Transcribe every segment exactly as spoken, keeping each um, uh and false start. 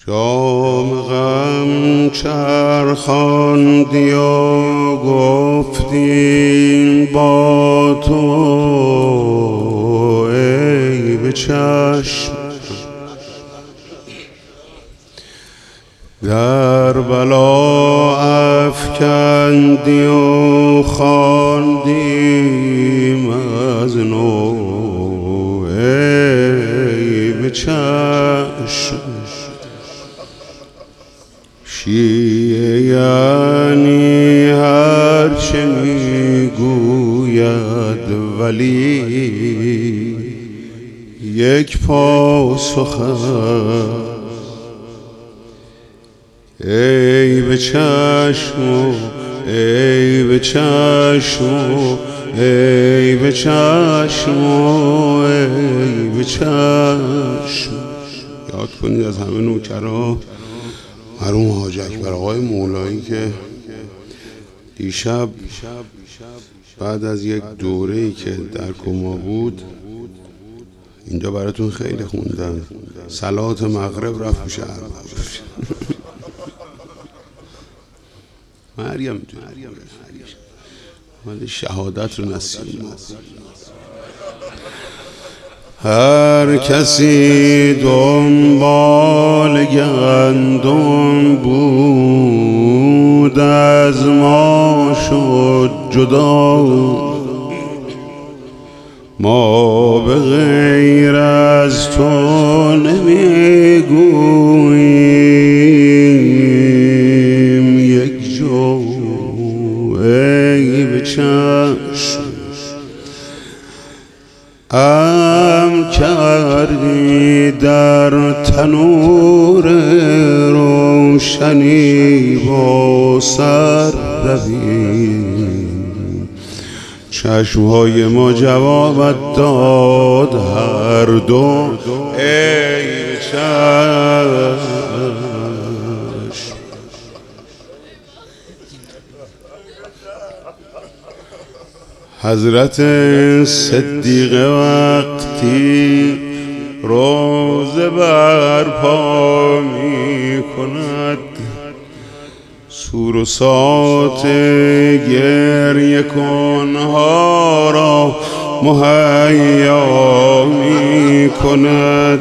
شام غم چرخاندی و گفتیم با تو ای به چشم در بلا افکندی و خواندیم از نو ای به چشم شیعه یعنی هرچه میگوید ولی یک پاسخ ای به چشم ای به چشم ای به چشم ای به چشم. یاد کنید از همه نوکرها مرحوم حاج اکبر آقای مولایی که دیشب بعد از یک دوره‌ای که در کما بود اینجا براتون خیلی خوندن. صلات مغرب رفت میشه مریم ولی شهادت رو نصیب ما. هر کسی دنبال گندم بود از ما شد جدا، ما به غیر از تو نمیگوییم یک جو ای به چشم ام کردی در تنور روشنی با سر روی چشمهای ما جوابت داد هر دو ای چشم. حضرت صدیقه وقتی روزه برپا می کند سور و سات گریه کنها را مهیا می کند.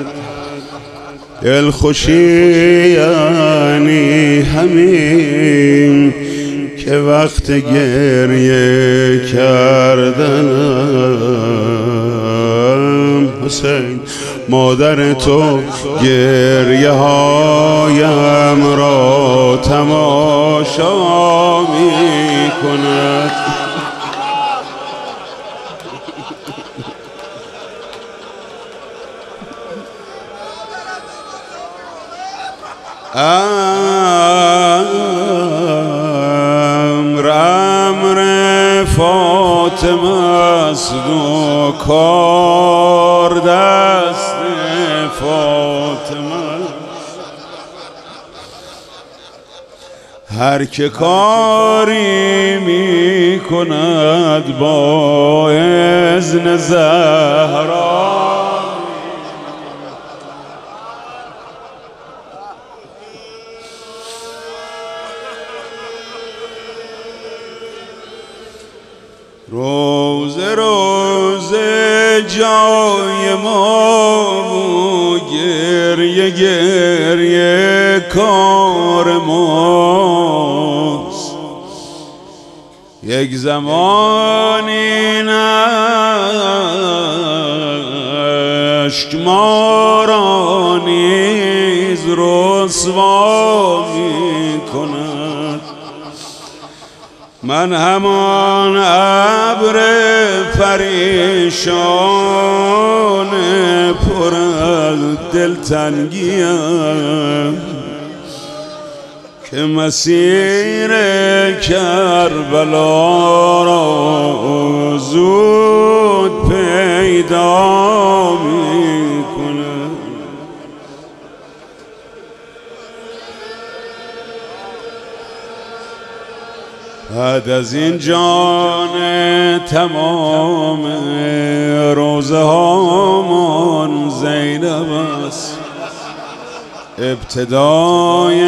دلخوشی یعنی همین که وقت گریه کردنم حسین مادر تو گریه هایم را تماشا می کند. امر امر فاطمه است و کار دست فاطمه، هر که کاری می کند با اذن زهرا روزه روزه جای ما و گریه گریه کار ماست. یک زمانی نشک ما را نیز رسوا می کند. من همان ابر پریشان پر از دلتنگیم که مسیر کربلا را زود پیدا می کند. بعد از این جان تمام روزه هامان زینب است. ابتدای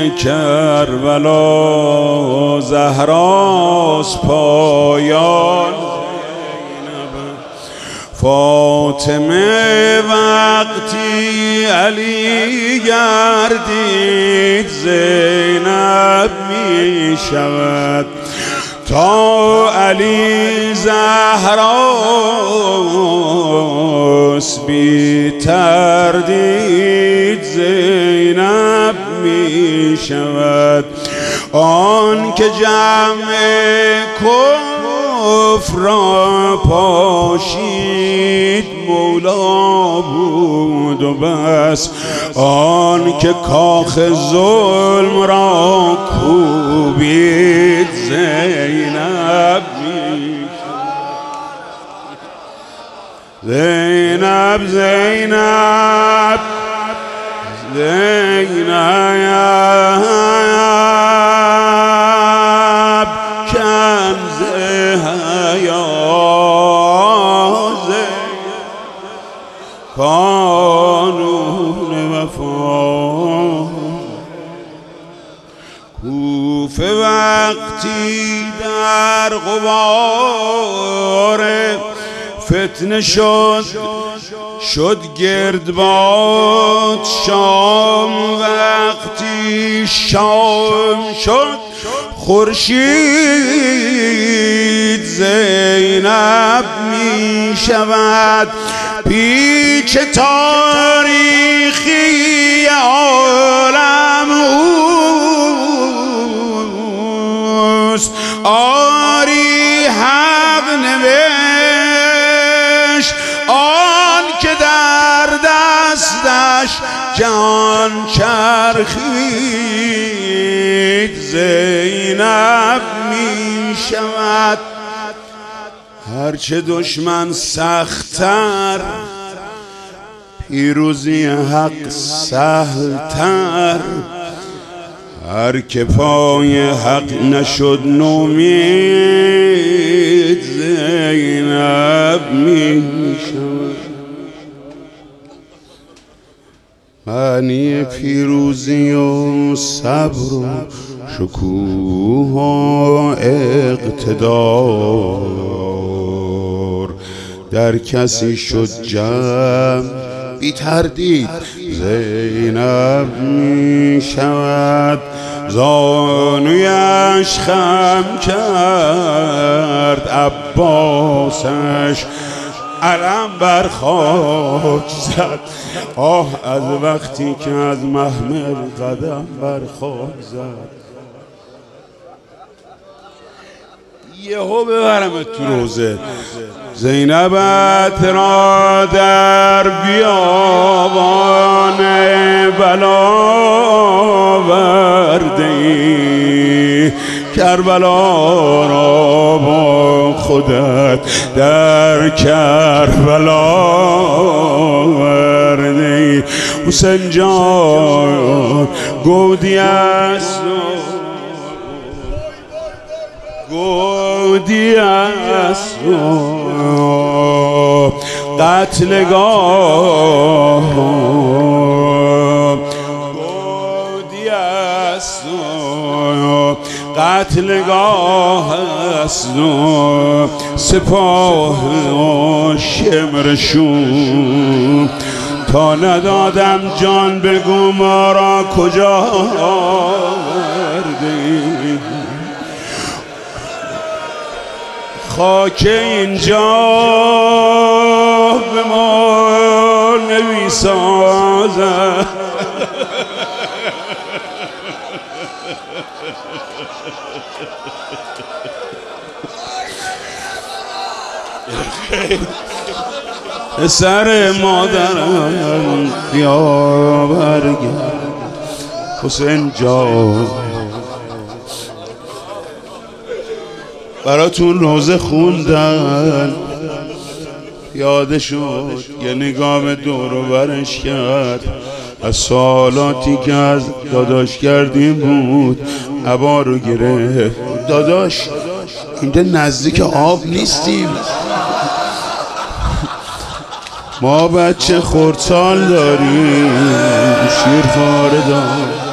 کربلا زهراست پایان فاطمه وقتی علی گردید زینب می شود تا علی زهراست بی تردید زینب می شود آن که جمع کفر را پاشید مولا بود و بس آن که کاخ ظلم را کوبید زینب زینب زینب زینب کنز حیات قانون وفا کوفه وقتی در غبار فتنه شد شد گردباد شام وقتی شام شد خورشید زینب می شود پیچ تاریخی عالم اوست آری حق نوشت آن که در دستش جان چرخید زینب می شود هرچه دشمن سخت‌تر پیروزی حق سهل‌تر هر که پای حق نشد نومید زینب می شود معنی پیروزی و صبر و شکوه و اقتدار در کسی شد جمع بی تردید زینب می شود زانویش خم کرد عباسش علم بر خاک زد آه از وقتی که از محمل قدم بر خاک زد یهو ببرمت تو روزه زینبت را در بیابان بلا وردی کربلا را با خودت در کربلا وردی حسین جان گودی است گودی است قتلگاه گودی است قتلگاه است سپاه شمرشون تا ندادم جان بگو ما را کجا آوردی خاک اینجا به ما نمی سازد سر مادرم بیا برگرد حسین جان براتون روزه خوندن یاد شد یه نگاه به دور و برش کرد از سوالاتی که از داداش کردیم بود عبا رو گرفت داداش اینجا نزدیک آب نیستیم ما بچه خردسال داریم شیر خاره داد